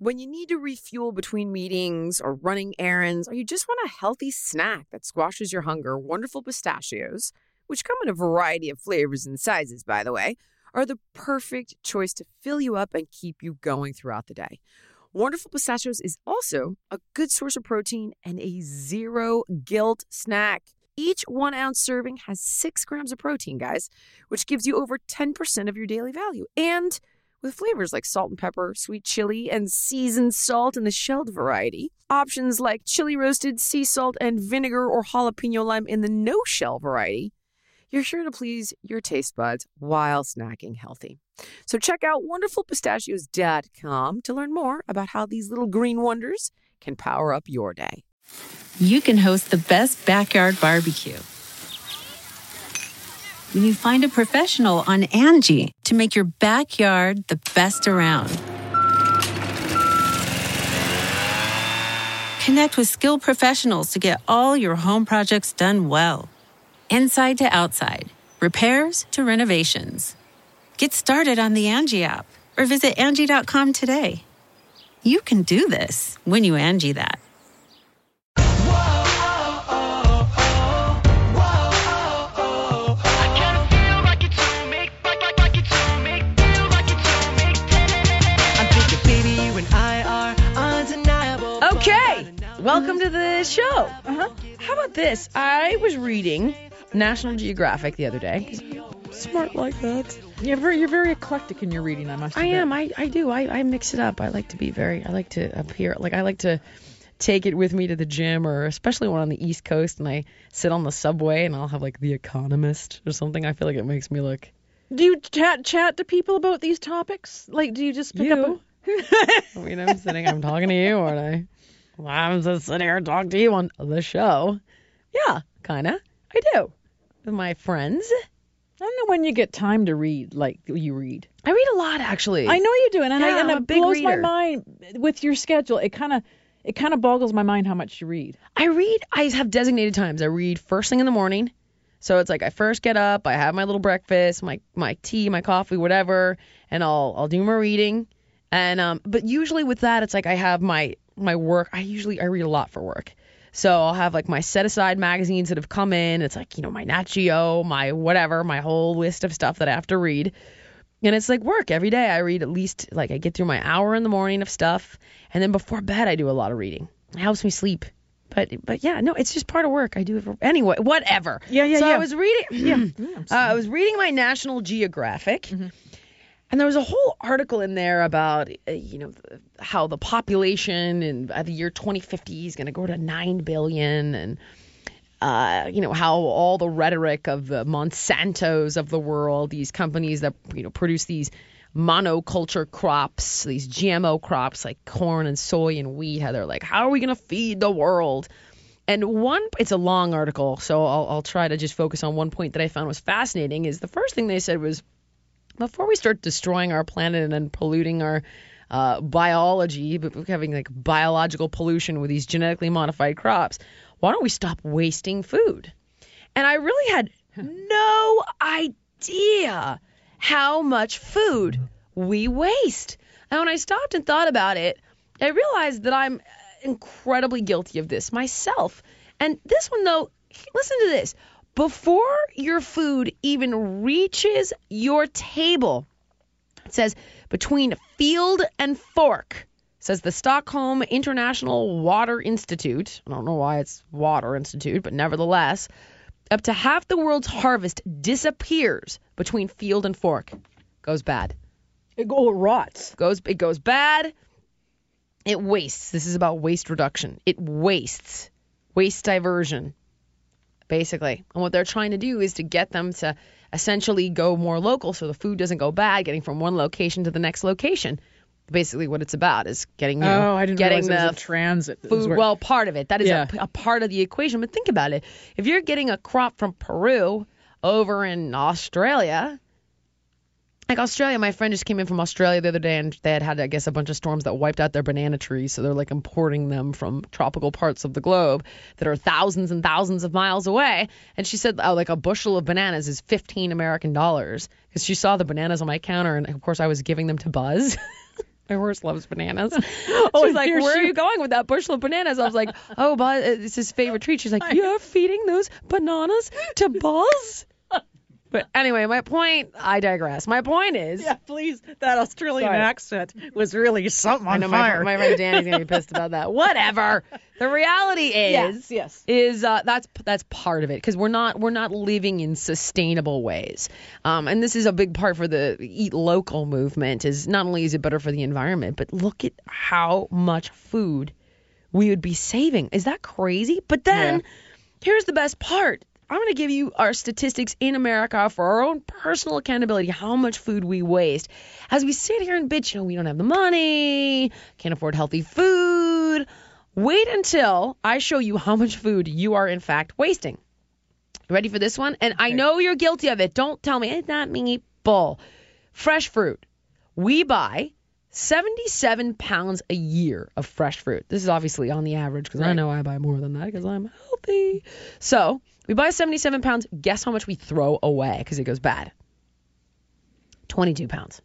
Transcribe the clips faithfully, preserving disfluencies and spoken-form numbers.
When you need to refuel between meetings or running errands, or you just want a healthy snack that squashes your hunger, Wonderful Pistachios, which come in a variety of flavors and sizes, by the way, are the perfect choice to fill you up and keep you going throughout the day. Wonderful Pistachios is also a good source of protein and a zero-guilt snack. Each one-ounce serving has six grams of protein, guys, which gives you over ten percent of your daily value. And with flavors like salt and pepper, sweet chili, and seasoned salt in the shelled variety, options like chili roasted, sea salt, and vinegar or jalapeno lime in the no-shell variety, you're sure to please your taste buds while snacking healthy. So check out wonderful pistachios dot com to learn more about how these little green wonders can power up your day. You can host the best backyard barbecue when you find a professional on Angie to make your backyard the best around. Connect with skilled professionals to get all your home projects done well. Inside to outside, repairs to renovations. Get started on the Angie app or visit Angie dot com today. You can do this when you Angie that. Okay, welcome to the show. Uh-huh. How about this? I was reading National Geographic the other day. Smart like that. You're very, you're very eclectic in your reading, I must I admit. am. I, I do. I, I mix it up. I like to be very, I like to appear, like I like to take it with me to the gym, or especially when on the East Coast and I sit on the subway and I'll have like The Economist or something. I feel like it makes me look. Do you chat chat to people about these topics? Like, do you just pick You? up a... I mean, I'm sitting, I'm talking to you, and I, well, I'm just sitting here and talking to you on the show. Yeah, kind of. I do. With my friends. I don't know when you get time to read, like you read. I read a lot, actually. I know you do, and, and, Yeah, I, and I'm it a big blows my reader. mind with your schedule. It kind of it kind of boggles my mind how much you read. I read, I have designated times. I read first thing in the morning. So it's like I first get up, I have my little breakfast, my my tea, my coffee, whatever, and I'll I'll do my reading. And um, but usually with that, it's like I have my my work. I usually I read a lot for work. So I'll have like my set aside magazines that have come in. It's like, you know, my Nat Geo, my whatever, my whole list of stuff that I have to read. And it's like work every day. I read at least, like, I get through my hour in the morning of stuff. And then before bed, I do a lot of reading. It helps me sleep. But, but yeah, no, it's just part of work. I do it for, anyway, whatever. Yeah, yeah, so yeah. I was reading, Yeah. uh, I was reading my National Geographic. Mm-hmm. And there was a whole article in there about, uh, you know, the, how the population in uh, the year twenty fifty is going to go to nine billion, and, uh, you know, how all the rhetoric of the Monsantos of the world, these companies that, you know, produce these monoculture crops, these G M O crops like corn and soy and wheat, how they're like, how are we going to feed the world? And one, it's a long article, so I'll, I'll try to just focus on one point that I found was fascinating. Is the first thing they said was, before we start destroying our planet and polluting our uh, biology, but having like biological pollution with these genetically modified crops, why don't we stop wasting food? And I really had no idea how much food we waste. And when I stopped and thought about it, I realized that I'm incredibly guilty of this myself. And this one, though, listen to this. Before your food even reaches your table, it says between field and fork, says the Stockholm International Water Institute. I don't know why it's Water Institute, but nevertheless, up to half the world's harvest disappears between field and fork. Goes bad. It, oh, it rots. Goes it goes bad. It wastes. This is about waste reduction. It wastes. Waste diversion. Basically. And what they're trying to do is to get them to essentially go more local so the food doesn't go bad, getting from one location to the next location. Basically what it's about is getting, you know, Oh, I didn't getting realize it the was a transit. It was food. where- Well, part of it. That is Yeah. a, a part of the equation. But think about it. If you're getting a crop from Peru over in Australia, like Australia, my friend just came in from Australia the other day, and they had had, I guess, a bunch of storms that wiped out their banana trees. So they're like importing them from tropical parts of the globe that are thousands and thousands of miles away. And she said, oh, like a bushel of bananas is fifteen American dollars, because she saw the bananas on my counter, and of course I was giving them to Buzz. My horse loves bananas. Oh, she's like, where are you going with that bushel of bananas? I was like, oh, Buzz, it's his favorite treat. She's like, you're feeding those bananas to Buzz? But anyway, my point, I digress. My point is. Yeah, please. That Australian Sorry. accent was really something on I know fire. my, my friend Danny's going to be pissed about that. Whatever. The reality is, Yes, yes. is uh, that's that's part of it because we're not we're not living in sustainable ways. Um, and this is a big part for the eat local movement. Is not only is it better for the environment, but look at how much food we would be saving. Is that crazy? But then Yeah. here's the best part. I'm going to give you our statistics in America for our own personal accountability, how much food we waste. As we sit here and bitch, you know, we don't have the money, can't afford healthy food. Wait until I show you how much food you are, in fact, wasting. Ready for this one? And I know you're guilty of it. Don't tell me it's not me. Bull. Fresh fruit. We buy seventy-seven pounds a year of fresh fruit. This is obviously on the average because I know I buy more than that because I'm healthy. So we buy seventy-seven pounds. Guess how much we throw away because it goes bad? twenty-two pounds.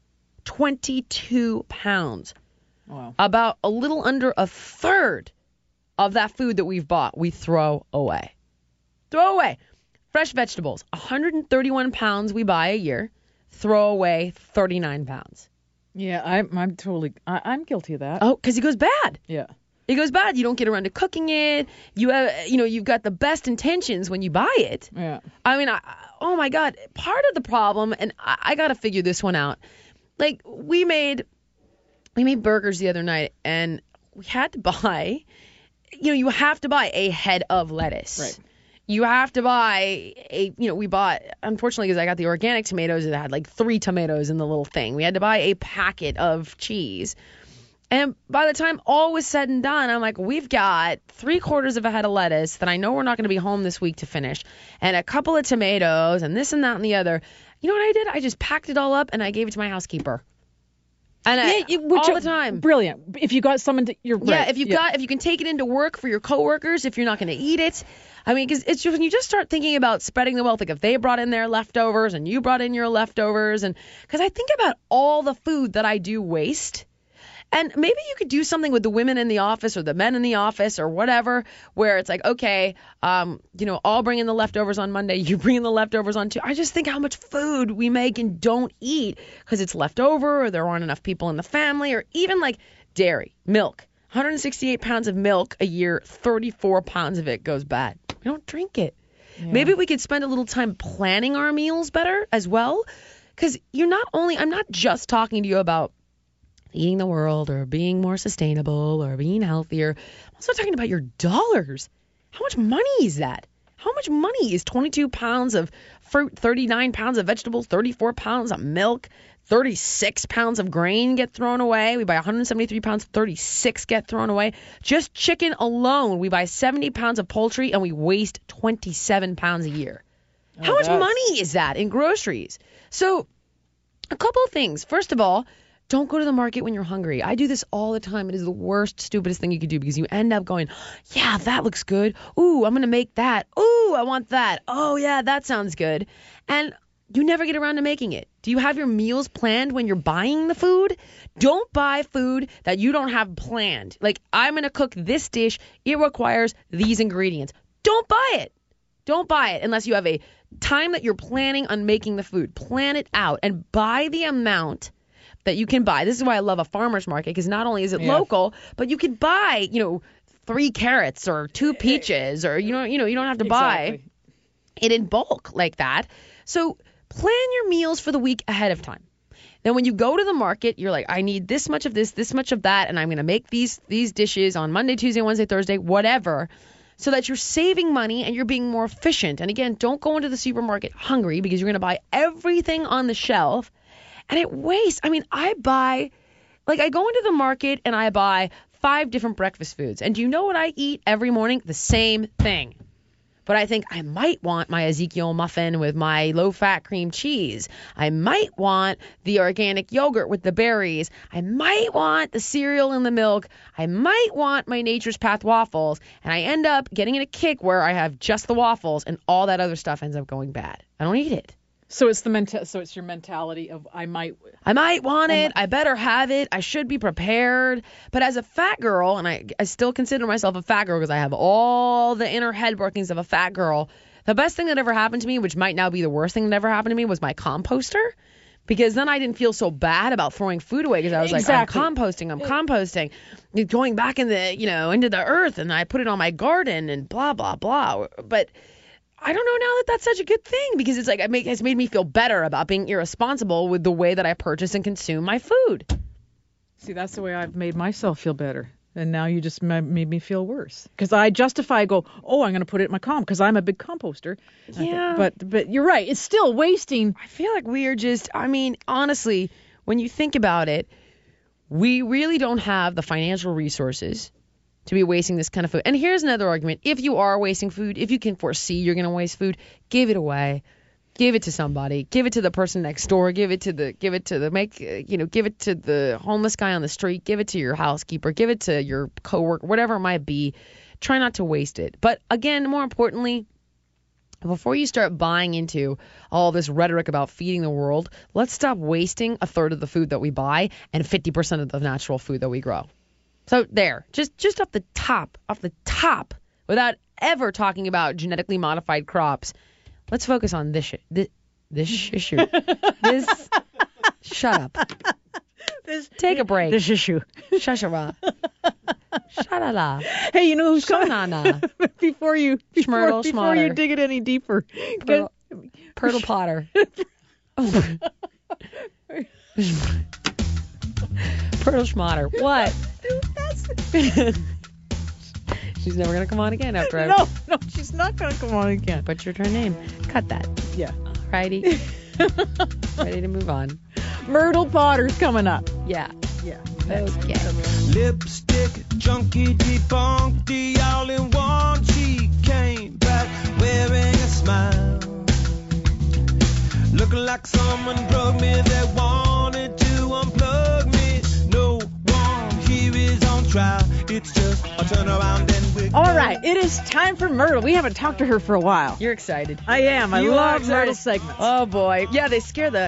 twenty-two pounds. Wow. About a little under a third of that food that we've bought, we throw away. Throw away. Fresh vegetables, one hundred thirty-one pounds we buy a year. Throw away thirty-nine pounds. Yeah, I'm, I'm totally, I, I'm guilty of that. Oh, because it goes bad. Yeah. It goes bad. You don't get around to cooking it. You have, you know, you've got the best intentions when you buy it. Yeah. I mean, I, oh my God, part of the problem, and I, I got to figure this one out. Like we made, we made burgers the other night, and we had to buy, you know, you have to buy a head of lettuce. Right. You have to buy a, you know, we bought, unfortunately, because I got the organic tomatoes, it had like three tomatoes in the little thing. We had to buy a packet of cheese. And by the time all was said and done, I'm like, we've got three quarters of a head of lettuce that I know we're not going to be home this week to finish, and a couple of tomatoes, and this and that and the other. You know what I did? I just packed it all up, and I gave it to my housekeeper. And I, Yeah, it- which all are- the time. Brilliant. If you got someone to, you're Yeah, right. if you got, if you can take it into work for your coworkers, if you're not going to eat it. I mean, because it's just, when you just start thinking about spreading the wealth, like if they brought in their leftovers and you brought in your leftovers, and because I think about all the food that I do waste. And maybe you could do something with the women in the office or the men in the office or whatever, where it's like, okay, um, you know, I'll bring in the leftovers on Monday, you bring in the leftovers on Tuesday. I just think how much food we make and don't eat because it's left over, or there aren't enough people in the family, or even like dairy, milk. one hundred sixty-eight pounds of milk a year, thirty-four pounds of it goes bad. We don't drink it. Yeah. Maybe we could spend a little time planning our meals better as well. Because you're not only, I'm not just talking to you about eating the world or being more sustainable or being healthier. I'm also talking about your dollars. How much money is that? How much money is twenty-two pounds of fruit, thirty-nine pounds of vegetables, thirty-four pounds of milk, thirty-six pounds of grain get thrown away? We buy one hundred seventy-three pounds, thirty-six get thrown away. Just chicken alone, we buy seventy pounds of poultry and we waste twenty-seven pounds a year. Oh, How much that's- money is that in groceries? So a couple of things. First of all, don't go to the market when you're hungry. I do this all the time. It is the worst, stupidest thing you could do because you end up going, yeah, that looks good. Ooh, I'm going to make that. Ooh, I want that. Oh, yeah, that sounds good. And you never get around to making it. Do you have your meals planned when you're buying the food? Don't buy food that you don't have planned. Like, I'm going to cook this dish. It requires these ingredients. Don't buy it. Don't buy it unless you have a time that you're planning on making the food. Plan it out and buy the amount that you can buy. This is why I love a farmer's market, because not only is it Yeah. local, but you can buy, you know, three carrots or two peaches, or you know, you know, you don't have to buy Exactly. it in bulk like that. So plan your meals for the week ahead of time. Then when you go to the market, you're like, I need this much of this, this much of that, and I'm going to make these these dishes on Monday, Tuesday, Wednesday, Thursday, whatever, so that you're saving money and you're being more efficient. And again, don't go into the supermarket hungry because you're going to buy everything on the shelf. And it wastes. I mean, I buy, like I go into the market and I buy five different breakfast foods. And do you know what I eat every morning? The same thing. But I think I might want my Ezekiel muffin with my low-fat cream cheese. I might want the organic yogurt with the berries. I might want the cereal and the milk. I might want my Nature's Path waffles. And I end up getting in a kick where I have just the waffles and all that other stuff ends up going bad. I don't eat it. So it's the menta- So it's your mentality of I might. I might want I it. might- I better have it. I should be prepared. But as a fat girl, and I, I still consider myself a fat girl because I have all the inner head workings of a fat girl, the best thing that ever happened to me, which might now be the worst thing that ever happened to me, was my composter. Because then I didn't feel so bad about throwing food away because I was Exactly. like, I'm composting, I'm composting, going back in the, you know, into the earth, and I put it on my garden and blah, blah, blah. But I don't know now that that's such a good thing because it's like it make, it's made me feel better about being irresponsible with the way that I purchase and consume my food. See, that's the way I've made myself feel better. And now you just ma- made me feel worse. Because I justify, I go, oh, I'm going to put it in my comp because I'm a big composter. Yeah. But but you're right. It's still wasting. I feel like we are just, I mean, honestly, when you think about it, we really don't have the financial resources to be wasting this kind of food. And here's another argument. If you are wasting food, if you can foresee you're going to waste food, give it away. Give it to somebody. Give it to the person next door. Give it to the, give it to the, make, uh, you know, give it to the homeless guy on the street. Give it to your housekeeper. Give it to your coworker, whatever it might be. Try not to waste it. But again, more importantly, before you start buying into all this rhetoric about feeding the world, let's stop wasting a third of the food that we buy and fifty percent of the natural food that we grow. So there, just just off the top, off the top, without ever talking about genetically modified crops, let's focus on this sh- this, this issue. This, shut up. This, Take a break. This issue. Shashara. Shalala. Hey, you know who's coming? Shanana. before you before, Schmurtle, before you schmotter. dig it any deeper. Purtle, Purtle Potter. Purtle Schmotter. What? She's never going to come on again after I No, no, she's not going to come on again. butchered her name. Cut that. Yeah. Righty. Ready to move on. Myrtle Potter's coming up. Yeah. Yeah. Okay. Lipstick, junkie, defunky, all in one. She came back wearing a smile, looking like someone drugged me that wanted to unplug me. No one here is on trial. It's just a turnaround and we're All right, it is time for Myrtle. We haven't talked to her for a while. You're excited. I am. I You are love excited. Myrtle segments. Oh, boy. Yeah, they scare the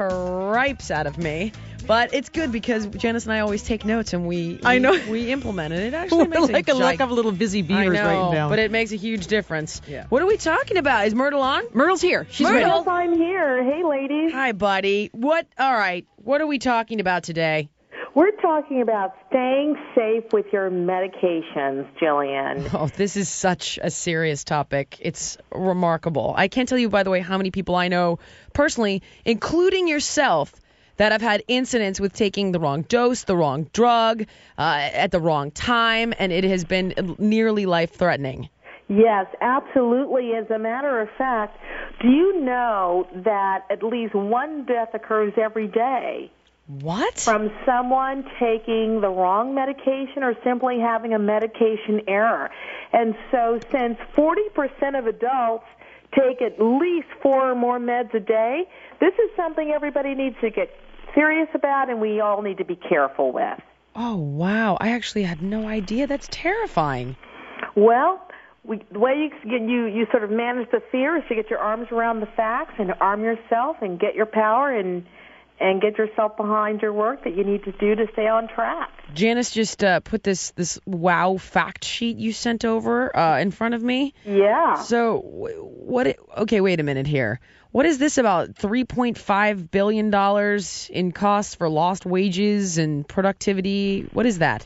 cripes out of me. But it's good because Janice and I always take notes and we, we I know. we implement it. It actually We're makes like a a like gig- of little busy I beavers know, writing down. but it makes a huge difference. Yeah. What are we talking about? Is Myrtle on? Myrtle's here. She's Myrtle. ready. Yes, I'm here. Hey, ladies. Hi, buddy. What? All right. What are we talking about today? We're talking about staying safe with your medications, Jillian. Oh, this is such a serious topic. It's remarkable. I can't tell you, by the way, how many people I know personally, including yourself, that have had incidents with taking the wrong dose, the wrong drug, uh, at the wrong time, and it has been nearly life-threatening. Yes, absolutely. As a matter of fact, do you know that at least one death occurs every day What? from someone taking the wrong medication or simply having a medication error? And so since forty percent of adults take at least four or more meds a day, this is something everybody needs to get serious about and we all need to be careful with. Oh, wow. I actually had no idea. That's terrifying. Well, we, the way you, you you sort of manage the fear is to get your arms around the facts and arm yourself and get your power and and get yourself behind your work that you need to do to stay on track. Janice just uh, put this, this wow fact sheet you sent over uh, in front of me. Yeah. So wh- what? It, okay, wait a minute here. What is this about three point five billion dollars in costs for lost wages and productivity? What is that?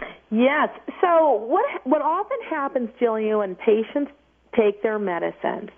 Yes. So what what often happens, Jillian, when patients take their medicines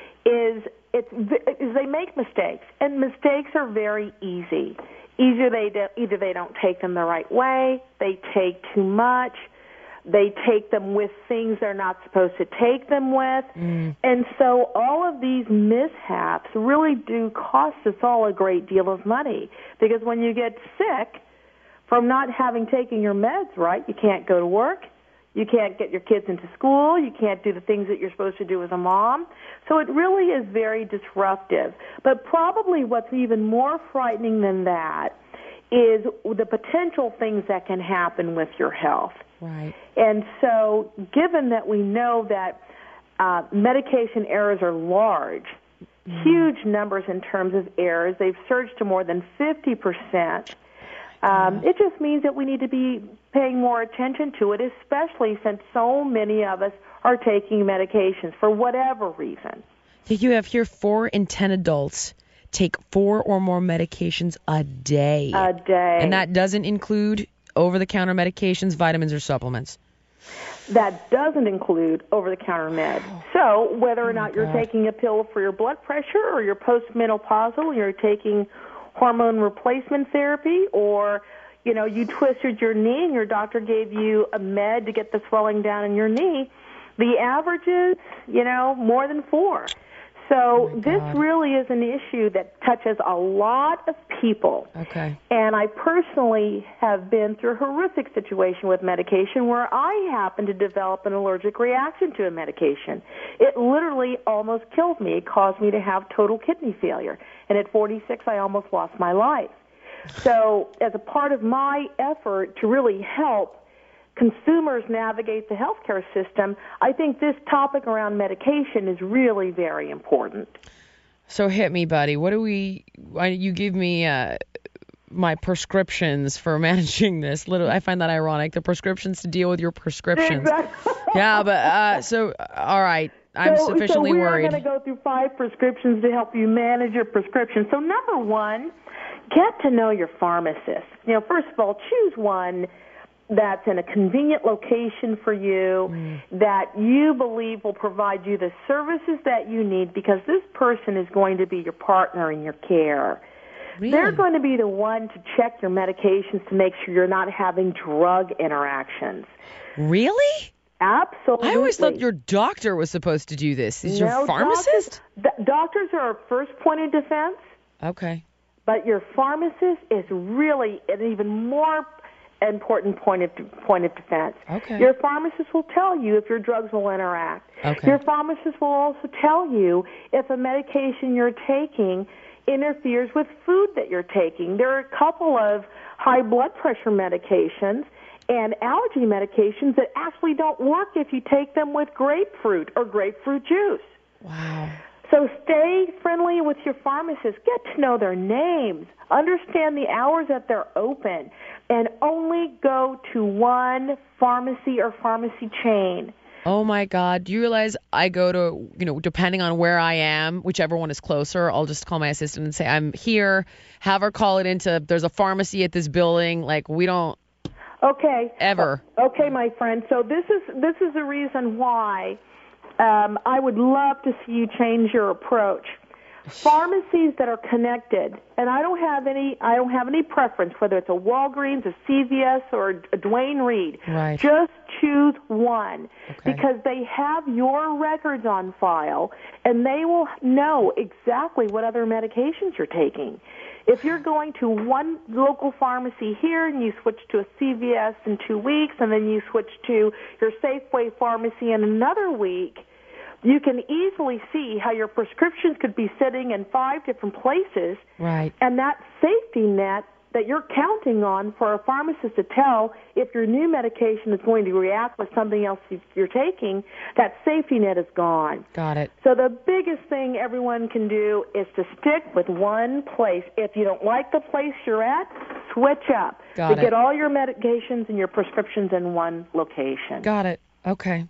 is it's is they make mistakes, and mistakes are very easy. Either they do, either they don't take them the right way, they take too much, they take them with things they're not supposed to take them with, mm. and so all of these mishaps really do cost us all a great deal of money, because when you get sick from not having taken your meds right, you can't go to work, you can't get your kids into school, you can't do the things that you're supposed to do as a mom. So it really is very disruptive. But probably what's even more frightening than that is the potential things that can happen with your health. Right. And so given that we know that uh, medication errors are large, huge numbers in terms of errors. They've surged to more than fifty percent. Um, it just means that we need to be paying more attention to it, especially since so many of us are taking medications for whatever reason. You have here four in ten adults take four or more medications a day. A day. And that doesn't include over-the-counter medications, vitamins, or supplements. That doesn't include over-the-counter meds. So whether or not you're taking a pill for your blood pressure or your postmenopausal, you're taking hormone replacement therapy, or, you know, you twisted your knee and your doctor gave you a med to get the swelling down in your knee, the average is, you know, more than four. So Oh this God. really is an issue that touches a lot of people. Okay. And I personally have been through a horrific situation with medication where I happened to develop an allergic reaction to a medication. It literally almost killed me. It caused me to have total kidney failure. And at forty-six, I almost lost my life. So as a part of my effort to really help consumers navigate the healthcare system, I think this topic around medication is really very important. So hit me, buddy. What do we? I, you give me uh, my prescriptions for managing this. Little, I find that ironic. The prescriptions to deal with your prescriptions. Exactly. Yeah, but uh, so all right. I'm so, sufficiently so we worried. are going to go through five prescriptions to help you manage your prescription. So number one, get to know your pharmacist. You know, first of all, choose one that's in a convenient location for you, mm. that you believe will provide you the services that you need, because this person is going to be your partner in your care. Really? They're going to be the one to check your medications to make sure you're not having drug interactions. Really? Absolutely. I always thought your doctor was supposed to do this. Is no, your pharmacist? Doctors, d- doctors are our first point of defense, Okay. but your pharmacist is really an even more important point of point of defense. Okay. Your pharmacist will tell you if your drugs will interact. Okay. Your pharmacist will also tell you if a medication you're taking interferes with food that you're taking. There are a couple of high blood pressure medications and allergy medications that actually don't work if you take them with grapefruit or grapefruit juice. Wow. So stay friendly with your pharmacist. Get to know their names. Understand the hours that they're open. And only go to one pharmacy or pharmacy chain. Oh, my God. Do you realize I go to, you know, depending on where I am, whichever one is closer, I'll just call my assistant and say, I'm here. Have her call it into, there's a pharmacy at this building. Like, we don't Okay. ever. Okay, my friend. So this is this is the reason why um, I would love to see you change your approach. Pharmacies that are connected, and I don't have any I don't have any preference whether it's a Walgreens, a C V S, or a Duane Reade. Right. Just choose one, Okay. because they have your records on file, and they will know exactly what other medications you're taking. If you're going to one local pharmacy here and you switch to a C V S in two weeks, and then you switch to your Safeway pharmacy in another week, you can easily see how your prescriptions could be sitting in five different places. Right. And that safety net that you're counting on for a pharmacist to tell if your new medication is going to react with something else you're taking, that safety net is gone. Got it. So the biggest thing everyone can do is to stick with one place. If you don't like the place you're at, switch up. Got to it. get all your medications and your prescriptions in one location. Got it. Okay.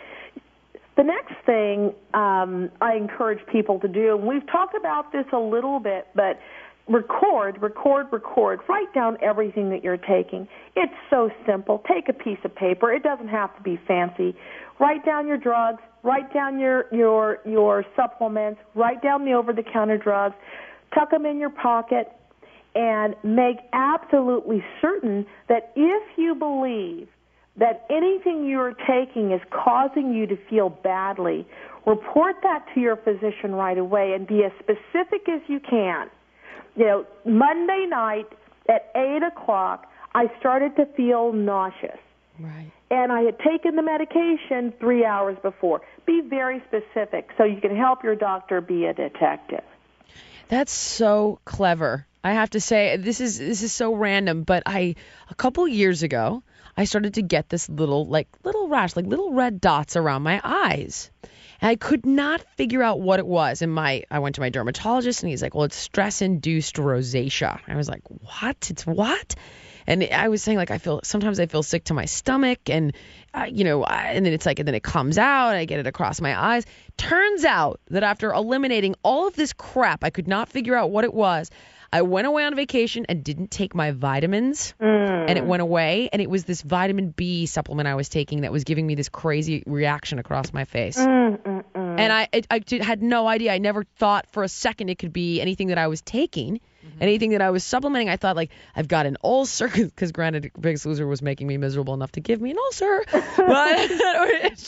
The next thing um, I encourage people to do, and we've talked about this a little bit, but record, record, record. Write down everything that you're taking. It's so simple. Take a piece of paper. It doesn't have to be fancy. Write down your drugs. Write down your your your supplements. Write down the over-the-counter drugs. Tuck them in your pocket, and make absolutely certain that if you believe that anything you're taking is causing you to feel badly, report that to your physician right away and be as specific as you can. You know, Monday night at eight o'clock, I started to feel nauseous. Right. And I had taken the medication three hours before. Be very specific so you can help your doctor be a detective. That's so clever. I have to say, this is this is so random, but I a couple years ago, I started to get this little like little rash, like little red dots around my eyes. And I could not figure out what it was. And my I went to my dermatologist, and he's like, well, it's stress-induced rosacea. I was like, what? It's what? And I was saying, like, I feel sometimes I feel sick to my stomach, and uh, you know, I, and then it's like, and then it comes out, I get it across my eyes. Turns out that after eliminating all of this crap, I could not figure out what it was. I went away on vacation and didn't take my vitamins, Mm. and it went away. And it was this vitamin B supplement I was taking that was giving me this crazy reaction across my face. Mm, mm, mm. And I, I, I did- had no idea. I never thought for a second it could be anything that I was taking, anything that I was supplementing. I thought, like, I've got an ulcer, because granted, Biggest Loser was making me miserable enough to give me an ulcer. But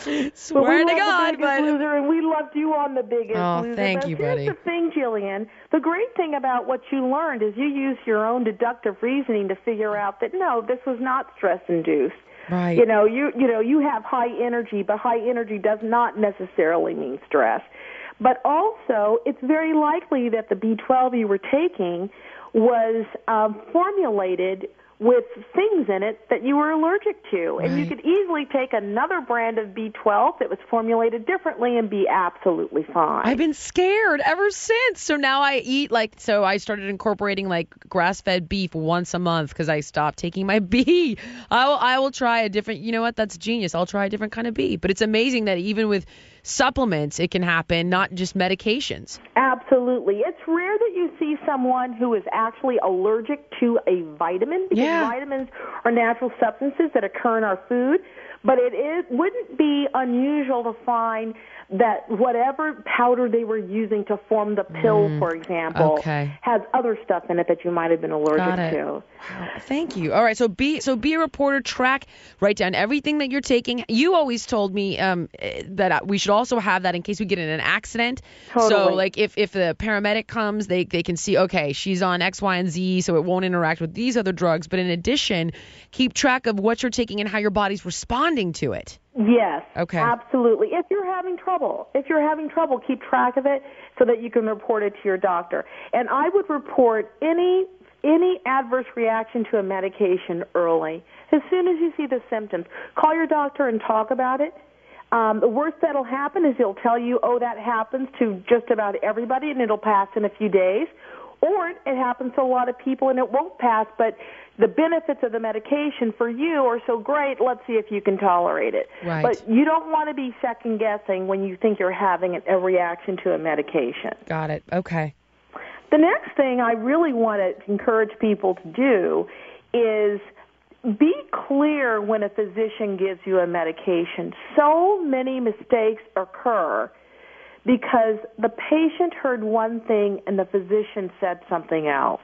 swear But to we love God, the Biggest but Loser, and we loved you on the Biggest Oh, Loser. thank but you, here's buddy. the thing, Jillian. The great thing about what you learned is you used your own deductive reasoning to figure out that no, this was not stress-induced. right. You know, you you know, you have high energy, but high energy does not necessarily mean stress. But also, it's very likely that the B twelve you were taking was um, formulated with things in it that you were allergic to. And you Right. could easily take another brand of B twelve that was formulated differently and be absolutely fine. I've been scared ever since. So now I eat like, so I started incorporating like grass-fed beef once a month because I stopped taking my B. I will, I will try a different, you know what, that's genius. I'll try a different kind of B. But it's amazing that even with supplements, it can happen, not just medications. Absolutely. It's rare that you see someone who is actually allergic to a vitamin, because Yeah. vitamins are natural substances that occur in our food. But it is wouldn't be unusual to find that whatever powder they were using to form the pill, for example, okay. has other stuff in it that you might have been Got allergic it. to. Thank you. All right, so be so be a reporter, track, write down everything that you're taking. You always told me um, eh, that uh, we should also have that in case we get in an accident. So, Totally. like, if, if the paramedic comes, they, they can see, okay, she's on X, Y, and Z, so it won't interact with these other drugs. But in addition, keep track of what you're taking and how your body's responding to it. Yes. Okay. Absolutely. If you're having trouble, if you're having trouble, keep track of it so that you can report it to your doctor. And I would report any any adverse reaction to a medication early. As soon as you see the symptoms, call your doctor and talk about it. Um, the worst that'll happen is he'll tell you, oh, that happens to just about everybody and it'll pass in a few days. Or it happens to a lot of people and it won't pass, but the benefits of the medication for you are so great, let's see if you can tolerate it. Right. But you don't want to be second-guessing when you think you're having a reaction to a medication. Got it. Okay. The next thing I really want to encourage people to do is be clear when a physician gives you a medication. So many mistakes occur because the patient heard one thing and the physician said something else.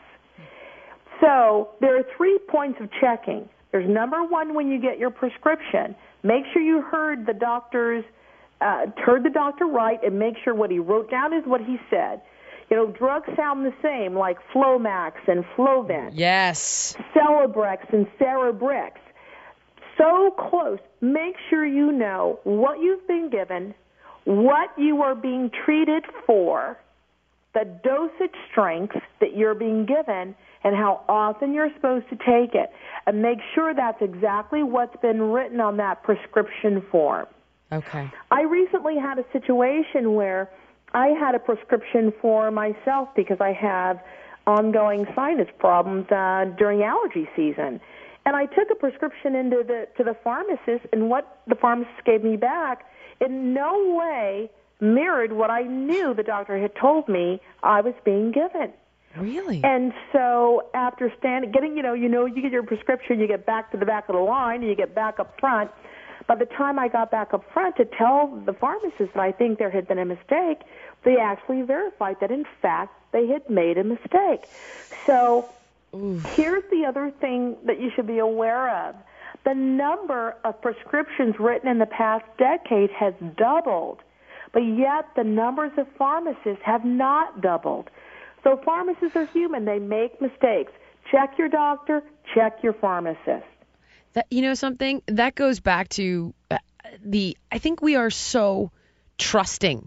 So there are three points of checking. There's number one, when you get your prescription, make sure you heard the doctor's, uh, heard the doctor right, and make sure what he wrote down is what he said. You know, drugs sound the same, like Flomax and Flovent, Yes. Celebrex and Cerebrix. So close. Make sure you know what you've been given, what you are being treated for, the dosage strength that you're being given, and how often you're supposed to take it. And make sure that's exactly what's been written on that prescription form. Okay. I recently had a situation where I had a prescription for myself because I have ongoing sinus problems uh, during allergy season. And I took a prescription into the to the pharmacist, and what the pharmacist gave me back in no way mirrored what I knew the doctor had told me I was being given. Really? And so after standing, getting, you know, you know, you get your prescription, you get back to the back of the line, and you get back up front. By the time I got back up front to tell the pharmacist that I think there had been a mistake, they actually verified that, in fact, they had made a mistake. So Oof. here's the other thing that you should be aware of. The number of prescriptions written in the past decade has doubled, but yet the numbers of pharmacists have not doubled. So pharmacists are human. They make mistakes. Check your doctor. Check your pharmacist. That, you know something? That goes back to uh, the, I think we are so trusting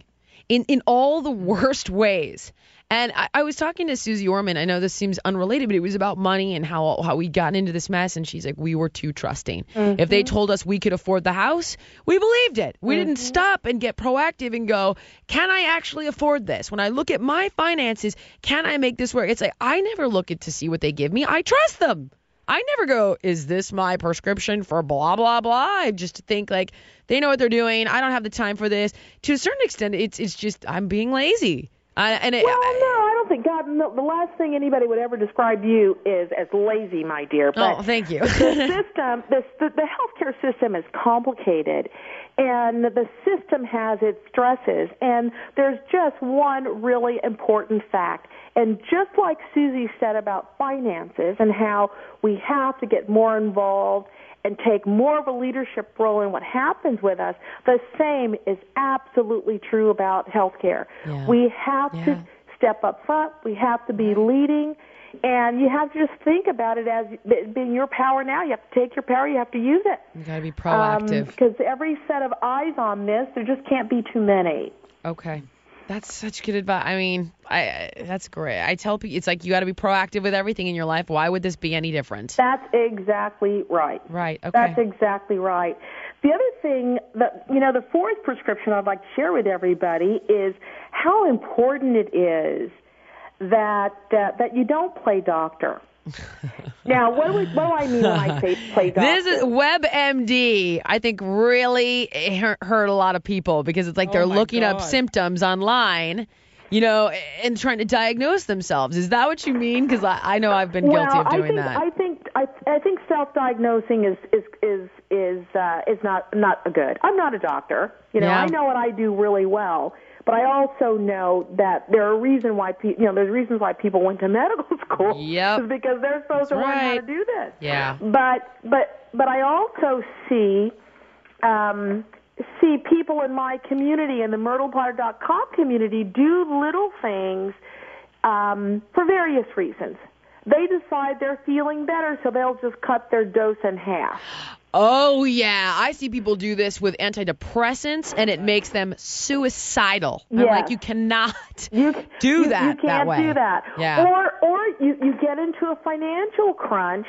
in, in all the worst ways. And I, I was talking to Susie Orman. I know this seems unrelated, but it was about money and how how we got into this mess. And she's like, we were too trusting. Mm-hmm. If they told us we could afford the house, we believed it. We mm-hmm. didn't stop and get proactive and go, can I actually afford this? When I look at my finances, can I make this work? It's like, I never look at to see what they give me. I trust them. I never go, is this my prescription for blah, blah, blah? I just think like they know what they're doing. I don't have the time for this. To a certain extent, it's it's just I'm being lazy. I, and it, well, no, I don't think, God, no, the last thing anybody would ever describe you is as lazy, my dear. But oh, thank you. the system, the, the, the healthcare system is complicated, and the system has its stresses, and there's just one really important fact. And just like Susie said about finances and how we have to get more involved and take more of a leadership role in what happens with us, the same is absolutely true about healthcare. Yeah. We have yeah. to step up front. We have to be leading. And you have to just think about it as being your power now. You have to take your power. You have to use it. You got to be proactive. Because um, every set of eyes on this, there just can't be too many. Okay. That's such good advice. I mean, I that's great. I tell people, it's like you got to be proactive with everything in your life. Why would this be any different? That's exactly right. Right, okay. That's exactly right. The other thing, that you know, the fourth prescription I'd like to share with everybody is how important it is that uh, that you don't play doctor. Now, what do, we, what do I mean when I say play doctor? This is WebMD, I think, really hurt, hurt a lot of people because it's like they're oh my looking God. up symptoms online, you know, and trying to diagnose themselves. Is that what you mean? Because I, I know I've been well, guilty of doing I think, that. I think I, I think self-diagnosing is is is is uh, is not not good. I'm not a doctor. You know, Yeah. I know what I do really well. But I also know that there are reasons why pe- you know there's reasons why people went to medical school. Yep. Is because they're supposed That's to learn how right. to do this. Yeah. But but but I also see um, see people in my community, in the Myrtle Potter dot com community, do little things um, for various reasons. They decide they're feeling better, so they'll just cut their dose in half. Oh, yeah. I see people do this with antidepressants, and it makes them suicidal. I'm Yes. like, you cannot You, do you, that You can't that way. do that. Yeah. Or or you, you get into a financial crunch,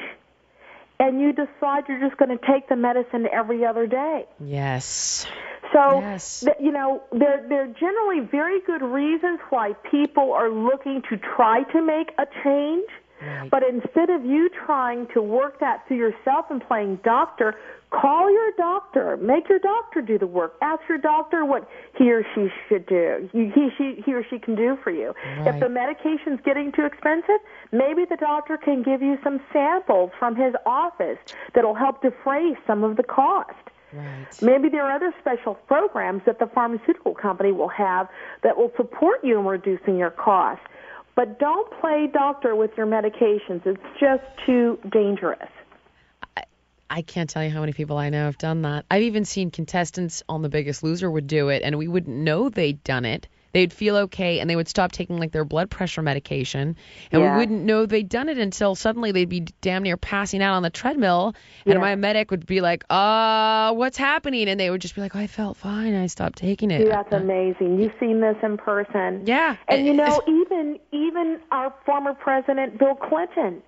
and you decide you're just going to take the medicine every other day. Yes. So, Yes. th- you know, there, there are generally very good reasons why people are looking to try to make a change. Right. But instead of you trying to work that through yourself and playing doctor, call your doctor. Make your doctor do the work. Ask your doctor what he or she should do. He, he, she, he or she can do for you. Right. If the medication's getting too expensive, maybe the doctor can give you some samples from his office that'll help defray some of the cost. Right. Maybe there are other special programs that the pharmaceutical company will have that will support you in reducing your costs. But don't play doctor with your medications. It's just too dangerous. I, I can't tell you how many people I know have done that. I've even seen contestants on The Biggest Loser would do it, and we wouldn't know they'd done it. They'd feel okay, and they would stop taking like their blood pressure medication, and Yeah. we wouldn't know they'd done it until suddenly they'd be damn near passing out on the treadmill, and Yeah. my medic would be like, uh, what's happening? And they would just be like, oh, I felt fine. I stopped taking it. That's amazing. You've seen this in person. Yeah. And you know, even even our former president, Bill Clinton,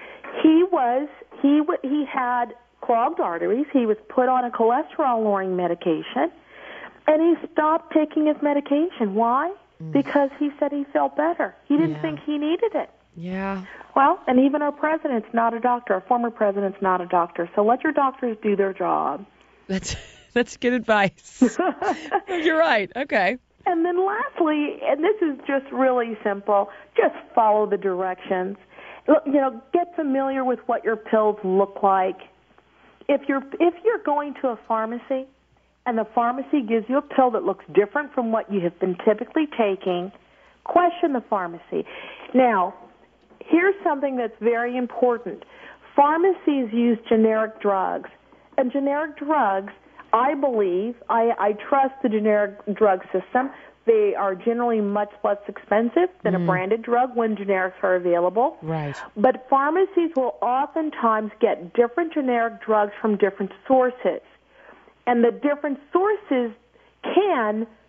he was he w- he had clogged arteries. He was put on a cholesterol-lowering medication, and he stopped taking his medication. Why? Mm. Because he said he felt better. He didn't Yeah. think he needed it. Yeah. Well, and even our president's not a doctor. Our former president's not a doctor. So let your doctors do their job. That's that's good advice. You're right. Okay. And then lastly, and this is just really simple, just follow the directions. Look, you know, get familiar with what your pills look like. If you're if you're going to a pharmacy and the pharmacy gives you a pill that looks different from what you have been typically taking, question the pharmacy. Now, here's something that's very important. Pharmacies use generic drugs, and generic drugs, I believe, I, I trust the generic drug system. They are generally much less expensive than mm. a branded drug when generics are available. Right. But pharmacies will oftentimes get different generic drugs from different sources. And the different sources can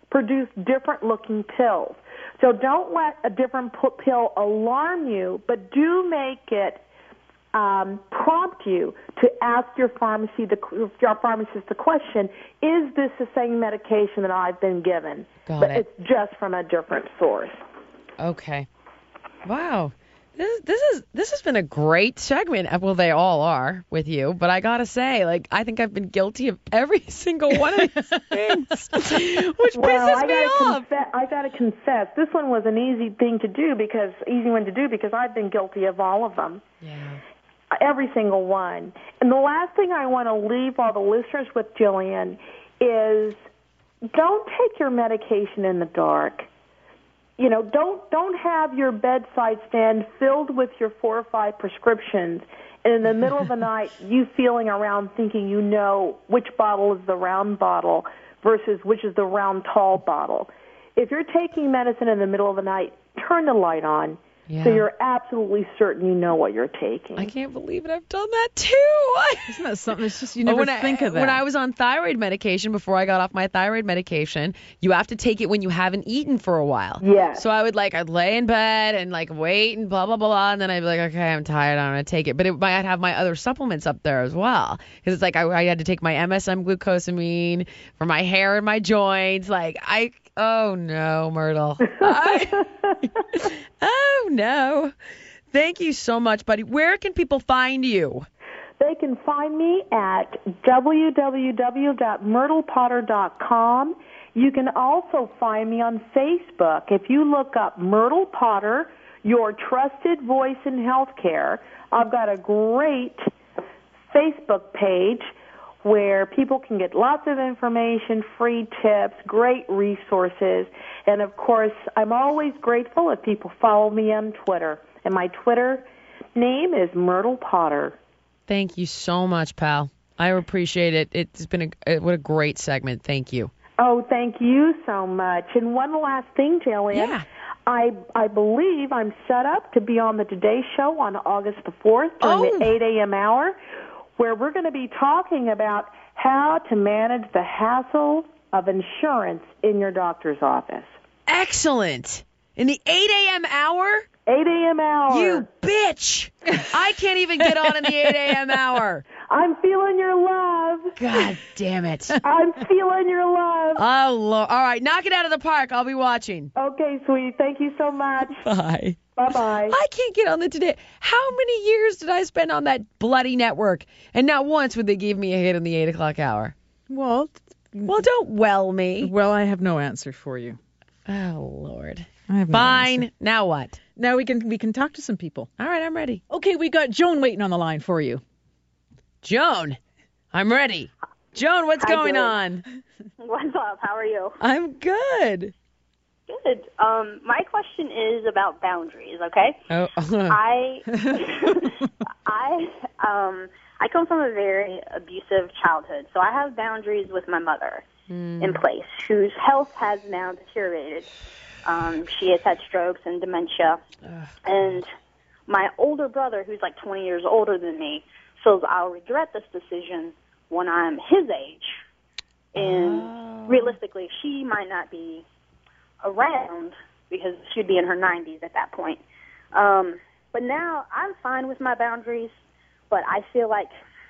produce different looking pills. So don't let a different p- pill alarm you, but do make it um, prompt you to ask your pharmacy, the, your pharmacist the question, is this the same medication that I've been given? Got but it. it's just from a different source. Okay. Wow. This this is this has been a great segment. Well, they all are with you, but I gotta say, like, I think I've been guilty of every single one of these things, which Well, pisses I me gotta off. Confe- I got to confess, this one was an easy thing to do because easy one to do because I've been guilty of all of them. Yeah. Every single one. And the last thing I want to leave all the listeners with, Jillian, is don't take your medication in the dark. You know, don't don't have your bedside stand filled with your four or five prescriptions, and in the middle of the night, you feeling around thinking you know which bottle is the round bottle versus which is the round tall bottle. If you're taking medicine in the middle of the night, turn the light on. Yeah. So you're absolutely certain you know what you're taking. I can't believe it. I've done that too. Isn't that something? It's just you never when I, think of that. When I was on thyroid medication, before I got off my thyroid medication, you have to take it when you haven't eaten for a while. Yes. So I would like, I'd lay in bed and like wait and blah, blah, blah, blah. And then I'd be like, okay, I'm tired. I'm going to take it. But it might have my other supplements up there as well. Because it's like I, I had to take my M S M glucosamine for my hair and my joints. Like I, oh no, Myrtle. I, oh no. Thank you so much, buddy. Where can people find you? They can find me at w w w dot myrtle potter dot com. You can also find me on Facebook. If you look up Myrtle Potter, your trusted voice in healthcare, I've got a great Facebook page where people can get lots of information, free tips, great resources. And, of course, I'm always grateful if people follow me on Twitter. And my Twitter name is Myrtle Potter. Thank you so much, pal. I appreciate it. It's been a what a great segment. Thank you. Oh, thank you so much. And one last thing, Jillian. Yeah. I I believe I'm set up to be on the Today Show on August the fourth during Oh. the eight a.m. hour, where we're going to be talking about how to manage the hassle of insurance in your doctor's office. Excellent. In the eight a.m. hour? eight a.m. hour. You bitch. I can't even get on in the eight a.m. hour. I'm feeling your love. God damn it. I'm feeling your love. Oh, Lord. All right, knock it out of the park. I'll be watching. Okay, sweetie. Thank you so much. Bye. Bye-bye. I can't get on the Today. How many years did I spend on that bloody network? And not once would they give me a hit in the eight o'clock hour. well, Well, don't well me. well, I have no answer for you. Oh, Lord. I have no Fine. answer. Now what? Now we can we can talk to some people. All right, I'm ready. Okay, we got Joan waiting on the line for you. Joan, I'm ready. Joan, what's Hi, going Joan. on? What's up? How are you? I'm good. Good. Um, my question is about boundaries. Okay. Oh, I, I, um, I come from a very abusive childhood, so I have boundaries with my mother in place, whose health has now deteriorated. Um, she has had strokes and dementia, and my older brother, who's like twenty years older than me, feels I'll regret this decision when I'm his age. And realistically, she might not be around because she'd be in her nineties at that point. Um, but now I'm fine with my boundaries, but I feel like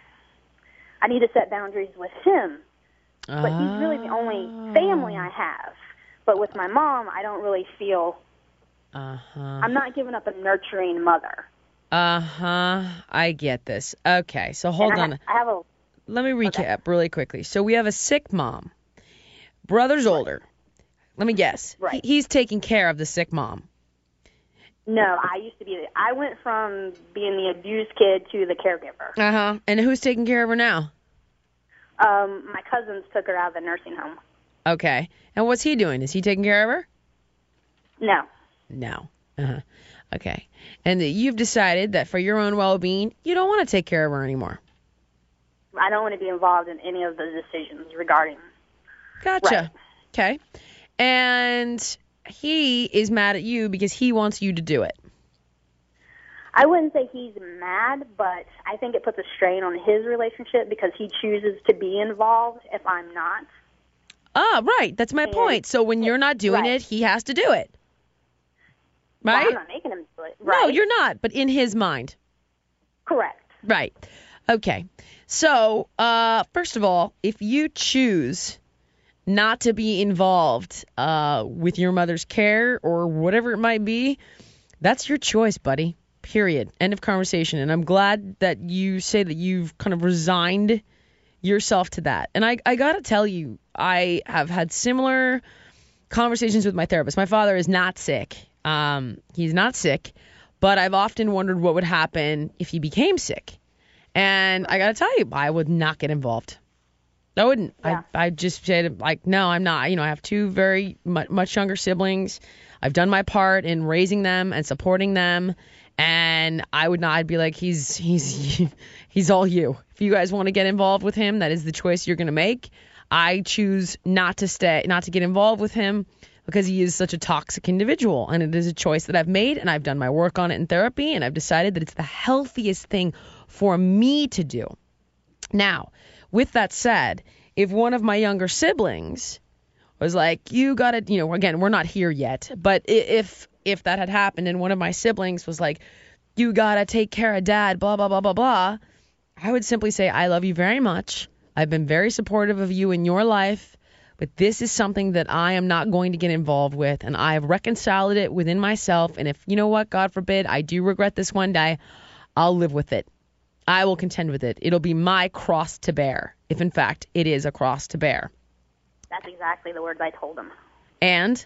I need to set boundaries with him. But he's really the only family I have. But with my mom, I don't really feel Uh-huh. I'm not giving up a nurturing mother. Uh-huh. I get this. Okay, so hold And I, on. ha- I have a Let me recap really quickly. So we have a sick mom. Brother's older. Let me guess. Right. He- he's taking care of the sick mom. no. I used to be. I went from being the abused kid to the caregiver. Uh-huh. And who's taking care of her now? Um, my cousins took her out of the nursing home. Okay. And what's he doing? Is he taking care of her? No. No. Uh-huh. Okay. And that you've decided that for your own well-being, you don't want to take care of her anymore. I don't want to be involved in any of the decisions regarding. Gotcha. Right. Okay. And he is mad at you because he wants you to do it. I wouldn't say he's mad, but I think it puts a strain on his relationship because he chooses to be involved if I'm not. Ah, right. That's my And- point. So when you're not doing Right. it, he has to do it. Well, Right? I'm not making him do it. Right? No, you're not, but in his mind. Correct. Right. Okay. So, uh, first of all, if you choose not to be involved uh, with your mother's care or whatever it might be, that's your choice, buddy. Period. End of conversation. And I'm glad that you say that you've kind of resigned yourself to that. And I, I got to tell you, I have had similar conversations with my therapist. My father is not sick. Um, he's not sick, but I've often wondered what would happen if he became sick. And I got to tell you, I would not get involved. I wouldn't. Yeah. I I just said, like, no, I'm not. You know, I have two very much, much younger siblings. I've done my part in raising them and supporting them. And I would not. I'd be like, he's he's he's all you. If you guys want to get involved with him, that is the choice you're going to make. I choose not to stay, not to get involved with him because he is such a toxic individual. And it is a choice that I've made, and I've done my work on it in therapy, and I've decided that it's the healthiest thing for me to do. Now, with that said, if one of my younger siblings was like, you got to, you know, again, we're not here yet, but i- if if that had happened and one of my siblings was like, you got to take care of dad, blah, blah, blah, blah, blah, I would simply say, I love you very much. I've been very supportive of you in your life, but this is something that I am not going to get involved with, and I have reconciled it within myself, and if, you know what, God forbid, I do regret this one day, I'll live with it. I will contend with it. It'll be my cross to bear, if in fact it is a cross to bear. That's exactly the words I told him. And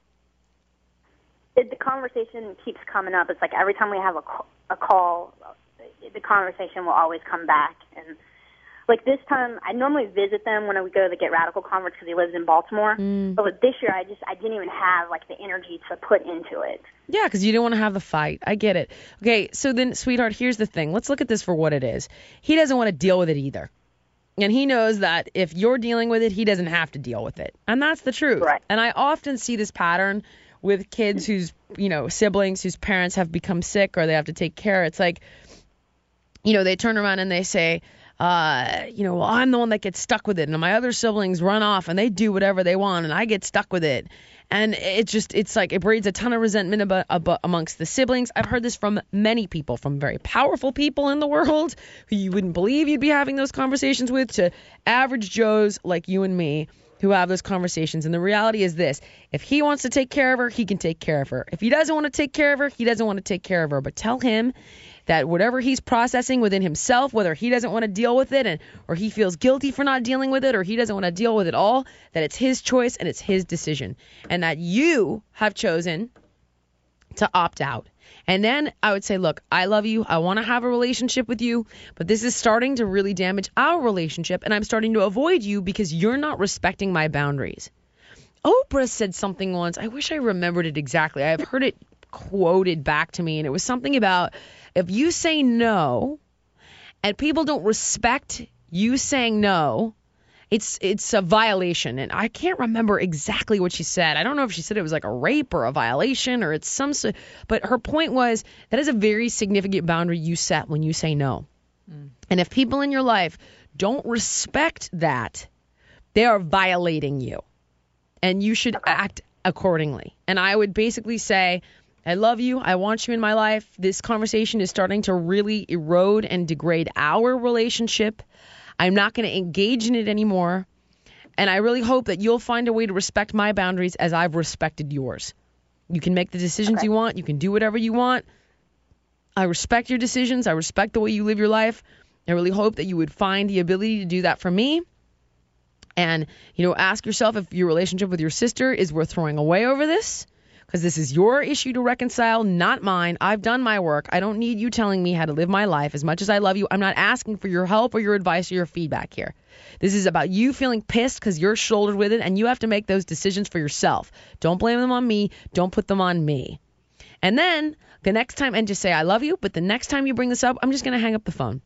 It, the conversation keeps coming up. It's like every time we have a, ca- a call, the conversation will always come back. And like this time, I normally visit them when we go to the Get Radical conference because he lives in Baltimore. Mm. But with this year, I just I didn't even have like the energy to put into it. yeah, because you didn't want to have the fight. I get it. Okay, so then, sweetheart, here's the thing. Let's look at this for what it is. He doesn't want to deal with it either. And he knows that if you're dealing with it, he doesn't have to deal with it. And that's the truth. Right. And I often see this pattern with kids whose, you know, siblings whose parents have become sick or they have to take care. It's like, you know, they turn around and they say, uh, you know, well, I'm the one that gets stuck with it. And my other siblings run off and they do whatever they want and I get stuck with it. And it just, it's like, it breeds a ton of resentment about, about, amongst the siblings. I've heard this from many people, from very powerful people in the world who you wouldn't believe you'd be having those conversations with, to average Joes like you and me who have those conversations. And the reality is this: if he wants to take care of her, he can take care of her. If he doesn't want to take care of her, he doesn't want to take care of her. But tell him that whatever he's processing within himself, whether he doesn't want to deal with it and or he feels guilty for not dealing with it or he doesn't want to deal with it all, that it's his choice and it's his decision. And that you have chosen to opt out. And then I would say, look, I love you. I want to have a relationship with you, but this is starting to really damage our relationship, and I'm starting to avoid you because you're not respecting my boundaries. Oprah said something once. I wish I remembered it exactly. I've heard it quoted back to me, and it was something about if you say no and people don't respect you saying no, It's it's a violation, and I can't remember exactly what she said. I don't know if she said it was like a rape or a violation or it's some sort, but her point was that is a very significant boundary you set when you say no. Mm. And if people in your life don't respect that, they are violating you, and you should act accordingly. And I would basically say, I love you. I want you in my life. This conversation is starting to really erode and degrade our relationship. I'm not going to engage in it anymore, and I really hope that you'll find a way to respect my boundaries as I've respected yours. You can make the decisions Okay. you want. You can do whatever you want. I respect your decisions. I respect the way you live your life. I really hope that you would find the ability to do that for me. And, you know, ask yourself if your relationship with your sister is worth throwing away over this, because this is your issue to reconcile, not mine. I've done my work. I don't need you telling me how to live my life. As much as I love you, I'm not asking for your help or your advice or your feedback here. This is about you feeling pissed because you're shouldered with it, and you have to make those decisions for yourself. Don't blame them on me. Don't put them on me. And then the next time, and just say, I love you, but the next time you bring this up, I'm just going to hang up the phone.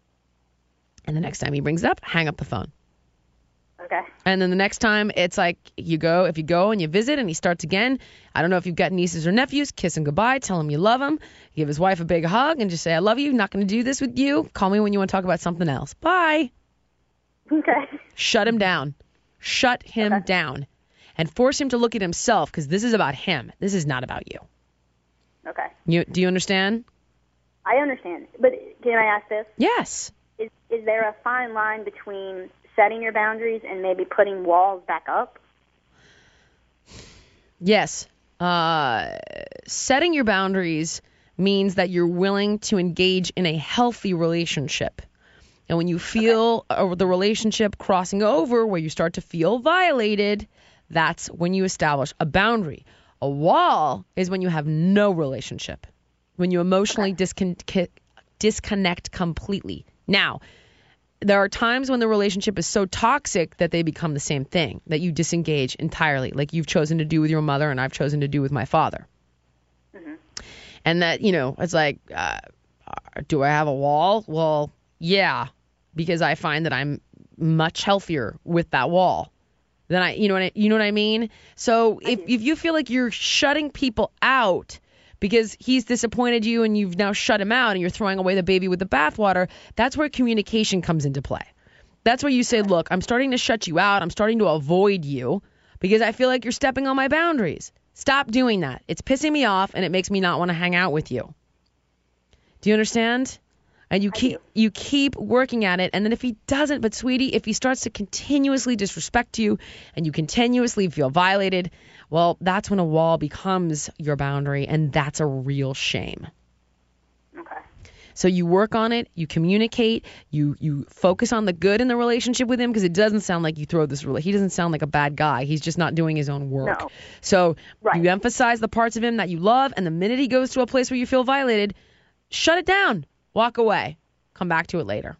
And the next time he brings it up, hang up the phone. Okay. And then the next time it's like you go, if you go and you visit and he starts again, I don't know if you've got nieces or nephews, kiss him goodbye, tell him you love him, give his wife a big hug and just say, I love you, not going to do this with you. Call me when you want to talk about something else. Bye. Okay. Shut him down. Shut him Okay. down and force him to look at himself, because this is about him. This is not about you. Okay. You do you understand? I understand. But can I ask this? Yes. Is, is there a fine line between setting your boundaries and maybe putting walls back up? Yes. Uh, setting your boundaries means that you're willing to engage in a healthy relationship. And when you feel uh, the relationship crossing over where you start to feel violated, that's when you establish a boundary. A wall is when you have no relationship, when you emotionally discon- disconnect completely. Now, there are times when the relationship is so toxic that they become the same thing, that you disengage entirely, like you've chosen to do with your mother and I've chosen to do with my father. Mm-hmm. And that, you know, it's like, uh, do I have a wall? Well, yeah, because I find that I'm much healthier with that wall. Then I, you know what I, you know what I mean? So if, if you feel like you're shutting people out because he's disappointed you and you've now shut him out and you're throwing away the baby with the bathwater, that's where communication comes into play. That's where you say, look, I'm starting to shut you out. I'm starting to avoid you because I feel like you're stepping on my boundaries. Stop doing that. It's pissing me off and it makes me not want to hang out with you. Do you understand? And you keep you keep working at it. And then if he doesn't, but sweetie, if he starts to continuously disrespect you and you continuously feel violated, well, that's when a wall becomes your boundary. And that's a real shame. Okay. So you work on it. You communicate. You you focus on the good in the relationship with him, because it doesn't sound like you throw this. He doesn't sound like a bad guy. He's just not doing his own work. No. So Right. you emphasize the parts of him that you love. And the minute he goes to a place where you feel violated, shut it down. Walk away. Come back to it later.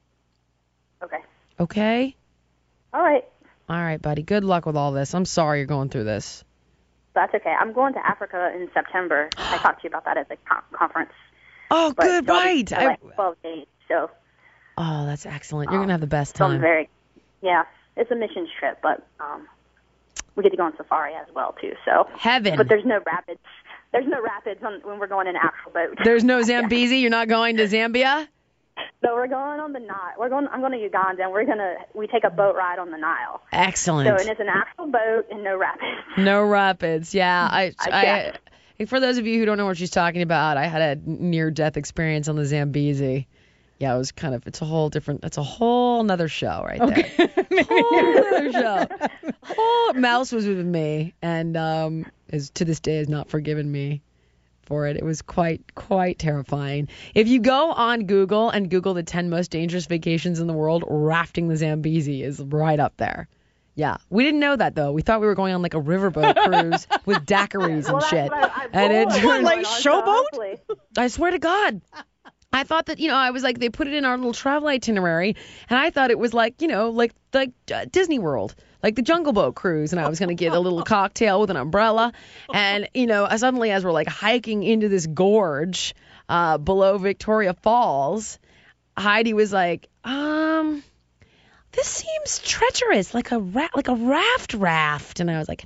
Okay. Okay? All right. All right, buddy. Good luck with all this. I'm sorry you're going through this. That's okay. I'm going to Africa in September. I talked to you about that at the con- conference. Oh, But good. so I'll be Right. there I- like twelve days. So, oh, that's excellent. You're going to have the best so I'm time. very, yeah, it's a missions trip, but um, we get to go on safari as well, too. So Heaven. But there's no rapids. There's no rapids on, when we're going in an actual boat. There's no Zambezi? You're not going to Zambia? So we're going on the Nile. We're going. I'm going to Uganda, and we're gonna we take a boat ride on the Nile. Excellent. So and it's an actual boat and no rapids. No rapids. Yeah. I, I I, guess. I, for those of you who don't know what she's talking about, I had a near-death experience on the Zambezi. Yeah, it was kind of, it's a whole different, it's a whole nother show right there. Okay. Whole other show. Whole, Mouse was with me, and um, is to this day has not forgiven me for it. It was quite, quite terrifying. If you go on Google and Google the ten most dangerous vacations in the world, rafting the Zambezi is right up there. Yeah, we didn't know that though. We thought we were going on like a riverboat cruise with daiquiris and Well, that's shit. what I, I And it what, turned- like showboat? I swear to God. I thought that, you know, I was like, they put it in our little travel itinerary, and I thought it was like, you know, like like uh, Disney World, like the Jungle Boat cruise, and I was going to get a little cocktail with an umbrella. And, you know, suddenly as we're like hiking into this gorge uh, below Victoria Falls, Heidi was like, um, this seems treacherous, like a ra- like a raft raft. And I was like,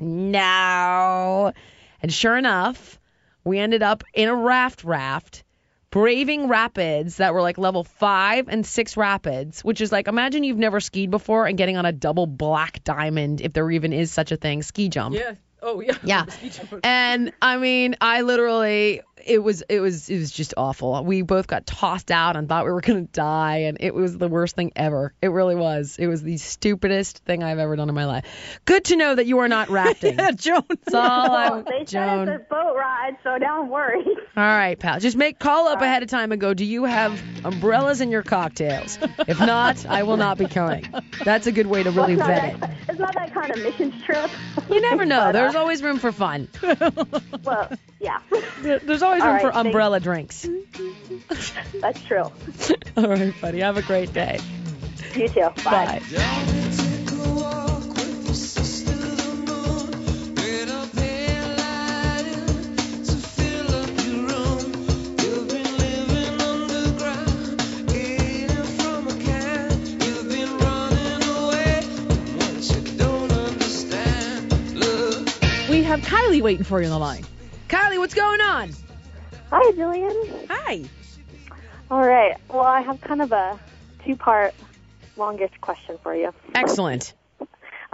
no. And sure enough, we ended up in a raft raft, braving rapids that were like level five and six rapids, which is like, imagine you've never skied before and getting on a double black diamond, if there even is such a thing, ski jump. Yeah. Oh, yeah. Yeah. And I mean, I literally, it was, it was, it was just awful. We both got tossed out and thought we were going to die. And it was the worst thing ever. It really was. It was the stupidest thing I've ever done in my life. Good to know that you are not rafting. Yeah, Joan. That's all Well, I, they Joan. said it's a boat ride, so don't worry. All right, pal. Just make call up ahead of time and go, do you have umbrellas in your cocktails? If not, I will not be coming. That's a good way to really It's not vet it. that- It's not that kind of missions trip. You never know. But, uh, There's always room for fun. Well, yeah, There's always All room right, for thanks. umbrella drinks. that's true. All right, buddy. Have a great day. You too. Bye. Bye. We have Kylie waiting for you on the line. Kylie, what's going on? Hi, Jillian. Hi. All right. Well, I have kind of a two-part longish question for you. Excellent. All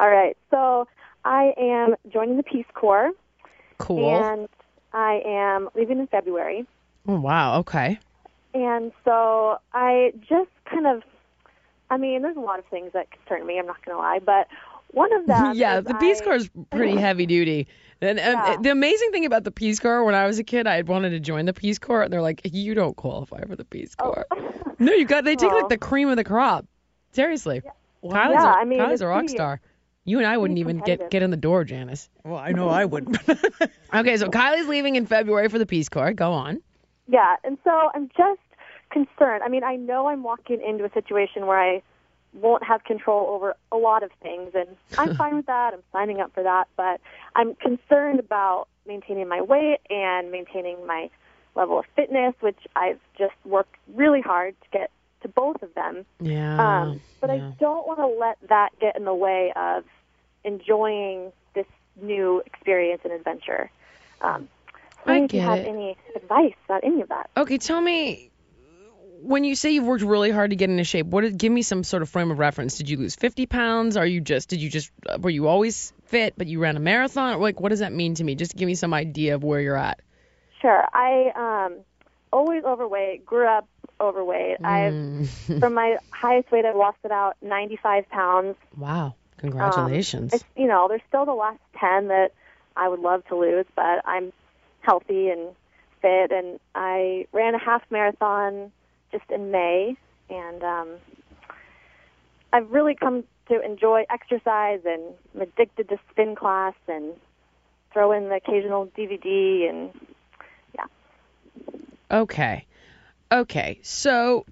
All right. So I am joining the Peace Corps. Cool. And I am leaving in February. Oh, wow. Okay. And so I just kind of, I mean, there's a lot of things that concern me, I'm not going to lie, but one of them yeah, is the Peace I, Corps is pretty heavy duty. And, and Yeah. the amazing thing about the Peace Corps, when I was a kid, I had wanted to join the Peace Corps, and they're like, you don't qualify for the Peace Corps. Oh. No, you got. They take Oh. like the cream of the crop. Seriously. Kylie's, Yeah, a, I mean, Kylie's it's a rock pretty- star. You and I wouldn't even get, competitive. get in the door, Janice. Well, I know I wouldn't. Okay, so Kylie's leaving in February for the Peace Corps. Go on. Yeah, and so I'm just concerned. I mean, I know I'm walking into a situation where I won't have control over a lot of things, and I'm fine with that. I'm signing up for that, but I'm concerned about maintaining my weight and maintaining my level of fitness, which I've just worked really hard to get to both of them. Yeah. Um, but yeah. I don't want to let that get in the way of enjoying this new experience and adventure. Um, so I if you get have it. any advice about any of that. Okay, tell me, when you say you've worked really hard to get into shape, what? Did, give me some sort of frame of reference. Did you lose fifty pounds? Are you just? Did you just? uh, Were you always fit, but you ran a marathon? Like, what does that mean to me? Just give me some idea of where you're at. Sure. I um, always overweight, grew up overweight. I've Mm. from my highest weight, I've lost about ninety-five pounds. Wow, congratulations. Um, it's, you know, there's still the last ten that I would love to lose, but I'm healthy and fit, and I ran a half marathon just in May, and um, I've really come to enjoy exercise, and I'm addicted to spin class and throw in the occasional D V D, and Okay. Okay. So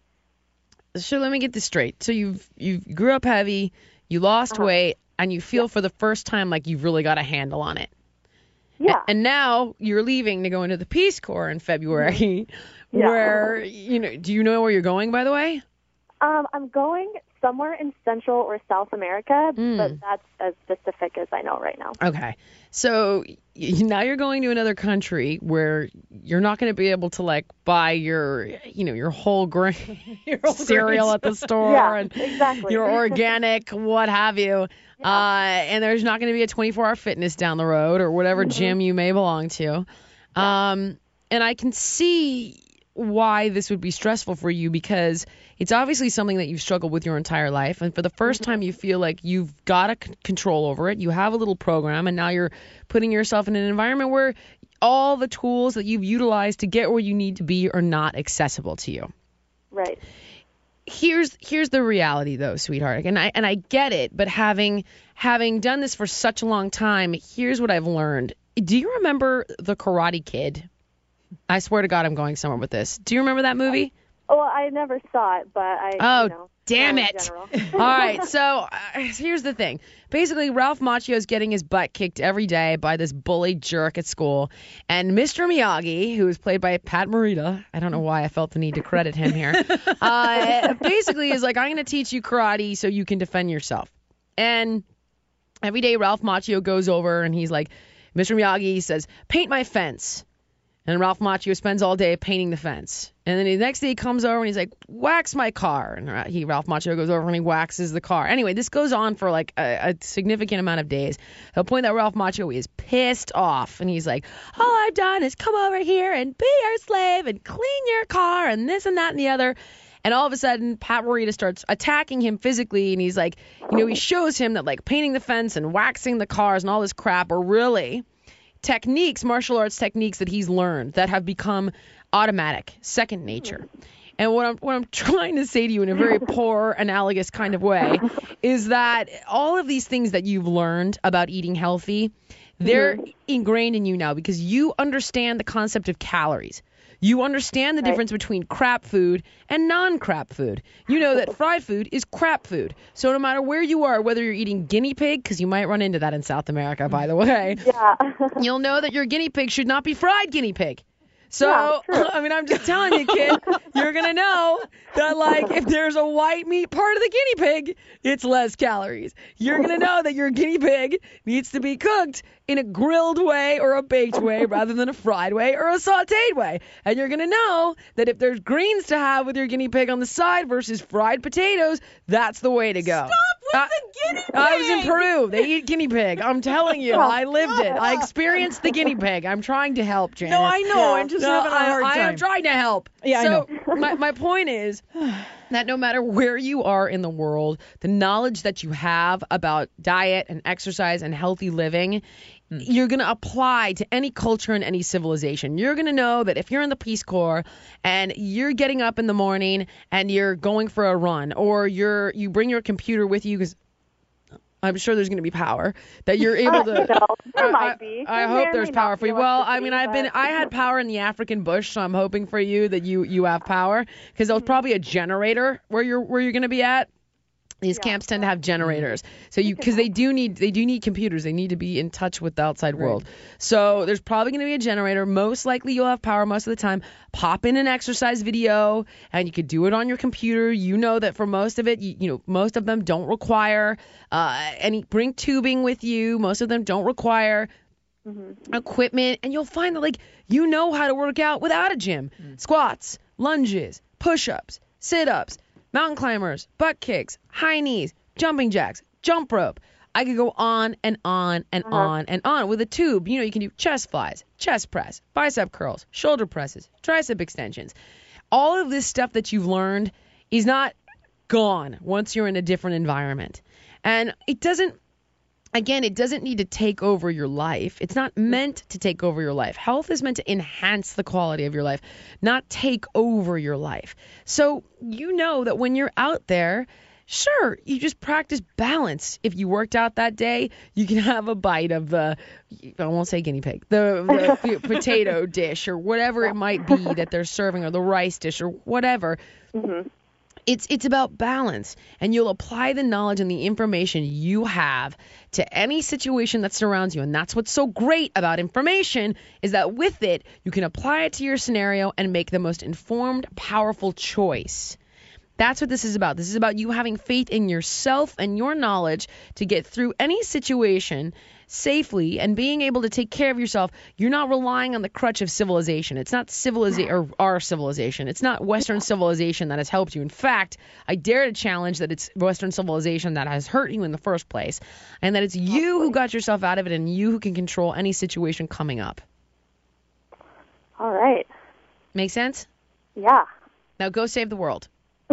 so let me get this straight. So you've you grew up heavy, you lost Uh-huh. weight, and you feel for the first time like you've really got a handle on it. yeah. And now you're leaving to go into the Peace Corps in February. Yeah. Where, you know, do you know where you're going, by the way? Um, I'm going somewhere in Central or South America, Mm. but that's as specific as I know right now. Okay. So y- now you're going to another country where you're not going to be able to like buy your, you know, your whole grain cereal at the store Yeah, and exactly. your organic, what have you. Uh, and there's not going to be a twenty-four hour fitness down the road or whatever Mm-hmm. gym you may belong to. Um, and I can see why this would be stressful for you because it's obviously something that you've struggled with your entire life. And for the first time, you feel like you've got a c- control over it. You have a little program, and now you're putting yourself in an environment where all the tools that you've utilized to get where you need to be are not accessible to you. Right. Here's here's the reality, though, sweetheart, and I and I get it. But having having done this for such a long time, here's what I've learned. Do you remember The Karate Kid? I swear to God, I'm going somewhere with this. Do you remember that movie? Well, I never saw it, but I. Oh, you know, damn know in it. general. All right, so uh, here's the thing. Basically, Ralph Macchio is getting his butt kicked every day by this bully jerk at school. And Mister Miyagi, who is played by Pat Morita, I don't know why I felt the need to credit him here, uh, basically is like, I'm going to teach you karate so you can defend yourself. And every day Ralph Macchio goes over and he's like, Mister Miyagi says, paint my fence. And Ralph Macchio spends all day painting the fence. And then the next day he comes over and he's like, wax my car. And he, Ralph Macchio goes over and he waxes the car. Anyway, this goes on for like a, a significant amount of days. To the point that Ralph Macchio is pissed off. And he's like, all I've done is come over here and be your slave and clean your car and this and that and the other. And all of a sudden, Pat Morita starts attacking him physically. And he's like, you know, he shows him that like painting the fence and waxing the cars and all this crap are really techniques, martial arts techniques that he's learned that have become automatic, second nature. And what I'm what I'm trying to say to you in a very poor, analogous kind of way is that all of these things that you've learned about eating healthy, they're ingrained in you now because you understand the concept of calories. You understand the difference between crap food and non-crap food. You know that fried food is crap food. So no matter where you are, whether you're eating guinea pig, because you might run into that in South America, by the way, Yeah. you'll know that your guinea pig should not be fried guinea pig. So, Yeah, true. I mean, I'm just telling you, kid, you're going to know that, like, if there's a white meat part of the guinea pig, it's less calories. You're going to know that your guinea pig needs to be cooked in a grilled way or a baked way rather than a fried way or a sautéed way. And you're going to know that if there's greens to have with your guinea pig on the side versus fried potatoes, that's the way to go. Stop with the guinea I was in Peru. They eat guinea pig. I'm telling you, I lived it. I experienced the guinea pig. I'm trying to help, Janet. No, I know. I'm just No, having a I, hard I time. am trying to help. Yeah, I so my, my point is that no matter where you are in the world, the knowledge that you have about diet and exercise and healthy living, you're going to apply to any culture and any civilization. You're going to know that if you're in the Peace Corps and you're getting up in the morning and you're going for a run, or you're you bring your computer with you because I'm sure there's going to be power, that you're able to. No, there I, might be. I, I There hope may or there's may power not for be you. Well, I electricity, mean, I've been but- I had power in the African bush, so I'm hoping for you that you you have power, because there's probably a generator where you're where you're going to be at. These Yeah. camps tend to have generators, so you because they do need they do need computers. They need to be in touch with the outside world. So there's probably going to be a generator. Most likely you'll have power most of the time. Pop in an exercise video, and you could do it on your computer. You know that for most of it, you, you know most of them don't require uh, any. Bring tubing with you. Most of them don't require equipment, and you'll find that like you know how to work out without a gym. Squats, lunges, push-ups, sit-ups, mountain climbers, butt kicks, high knees, jumping jacks, jump rope. I could go on and on and on and on with a tube. You know, you can do chest flies, chest press, bicep curls, shoulder presses, tricep extensions. All of this stuff that you've learned is not gone once you're in a different environment. And it doesn't, again, it doesn't need to take over your life. It's not meant to take over your life. Health is meant to enhance the quality of your life, not take over your life. So you know that when you're out there, sure, you just practice balance. If you worked out that day, you can have a bite of the, I won't say guinea pig, the, the potato dish or whatever it might be that they're serving, or the rice dish or whatever. Mm-hmm. It's it's about balance, and you'll apply the knowledge and the information you have to any situation that surrounds you. And that's what's so great about information, is that with it, you can apply it to your scenario and make the most informed, powerful choice. That's what this is about. This is about you having faith in yourself and your knowledge to get through any situation safely and being able to take care of yourself. You're not relying on the crutch of civilization. It's not civilization or our civilization. It's not Western civilization that has helped you. In fact, I dare to challenge that it's Western civilization that has hurt you in the first place, and that it's you who got yourself out of it and you who can control any situation coming up. All right. Make sense? Yeah. Now go save the world.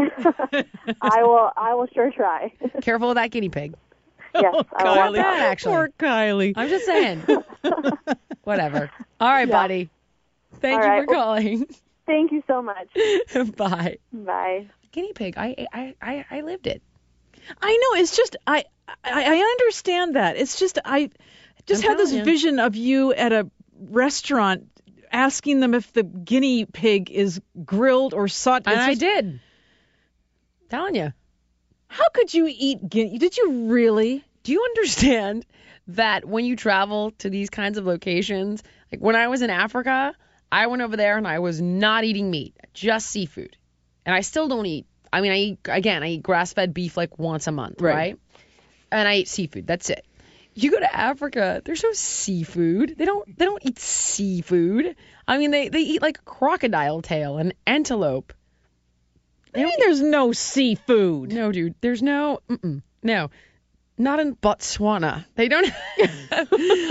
I will. I will sure try. Careful of that guinea pig. Yes, Oh, I will. Not Kylie. bad, actually. Poor Kylie. I'm just saying. Whatever. All right, Yeah. buddy. Thank All you right. for calling. Thank you so much. Bye. Bye. Guinea pig. I, I I I lived it. I know. It's just I, I I understand that. It's just I just I'm had this telling you. vision of you at a restaurant asking them if the guinea pig is grilled or sauteed. And It's I just- did. Telling you. How could you eat guinea? Did you really? Do you understand that when you travel to these kinds of locations, like when I was in Africa, I went over there and I was not eating meat, just seafood. And I still don't eat. I mean, I eat, again, I eat grass-fed beef like once a month, Right. right? And I eat seafood. That's it. You go to Africa, there's no seafood. They don't they don't eat seafood. I mean, they, they eat like crocodile tail and antelope. I mean, there's no seafood. No, dude, there's no, mm-mm, no, not in Botswana. They don't. and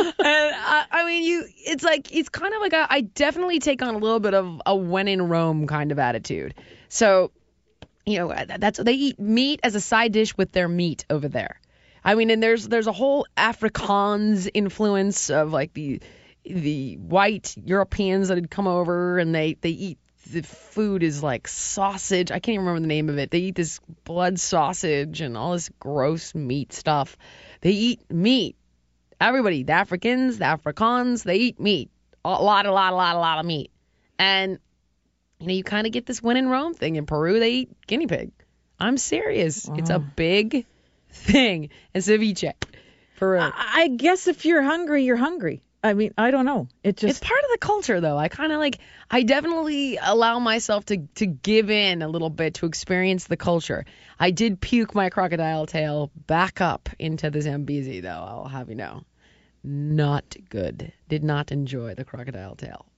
I, I mean, you, it's like, it's kind of like a, I definitely take on a little bit of a when in Rome kind of attitude. So, you know, that's, they eat meat as a side dish with their meat over there. I mean, and there's, there's a whole Afrikaans influence of like the, the white Europeans that had come over, and they, they eat, the food is like sausage. I can't even remember the name of it. They eat this blood sausage and all this gross meat stuff. They eat meat. Everybody, the Africans, the Afrikaans, they eat meat. A lot, a lot, a lot, a lot of meat. And, you know, you kind of get this when in Rome thing. In Peru, they eat guinea pig. I'm serious. It's a big thing. And ceviche. Peru. I, I guess if you're hungry, you're hungry. I mean, I don't know. It just It's part of the culture, though. I kind of like, I definitely allow myself to, to give in a little bit to experience the culture. I did puke my crocodile tail back up into the Zambezi, though, I'll have you know. Not good. Did not enjoy the crocodile tail.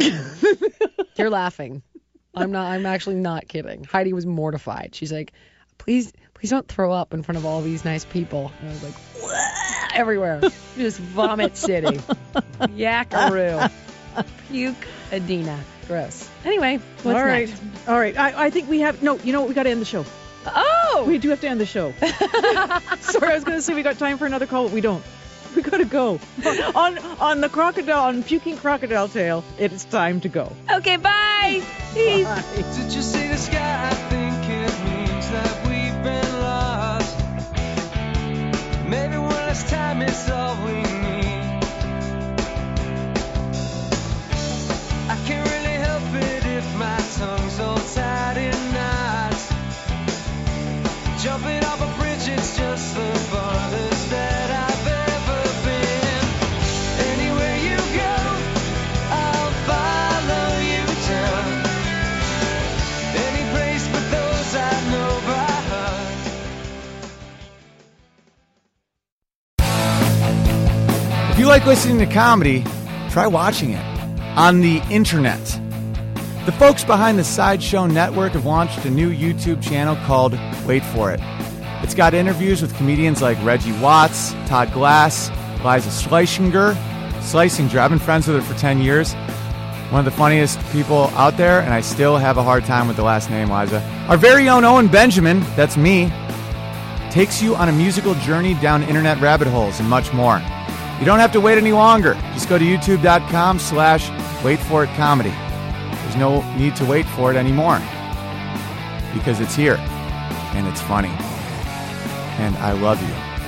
You're laughing. I'm not, I'm actually not kidding. Heidi was mortified. She's like, please, please don't throw up in front of all these nice people. And I was like, "Wah," everywhere. Just vomit city. Yackaroo. Puke Adina. Gross. Anyway, what's All right. next? All right. I, I think we have, no, you know what? We got to end the show. Oh! We do have to end the show. Sorry, I was going to say we got time for another call, but we don't. We got to go. On on the crocodile, on puking crocodile tail, it is time to go. Okay, bye. Peace. Bye. Did you see the sky? I think it means that we've been lost. Maybe one last time is all we need. I can't really help it if my tongue's all tied in knots. Jumping off a bridge, it's just the farthest that I've ever been. Anywhere you go, I'll follow you down. Any place but those I know by heart. If you like listening to comedy, try watching it on the internet. The folks behind the Sideshow Network have launched a new YouTube channel called Wait For It. It's got interviews with comedians like Reggie Watts, Todd Glass, Liza Schleichinger. Schleichinger, I've been friends with her for ten years. One of the funniest people out there, and I still have a hard time with the last name, Liza. Our very own Owen Benjamin, that's me, takes you on a musical journey down internet rabbit holes and much more. You don't have to wait any longer. Just go to youtube.com slash wait for it comedy. There's no need to wait for it anymore because it's here and it's funny. And I love you.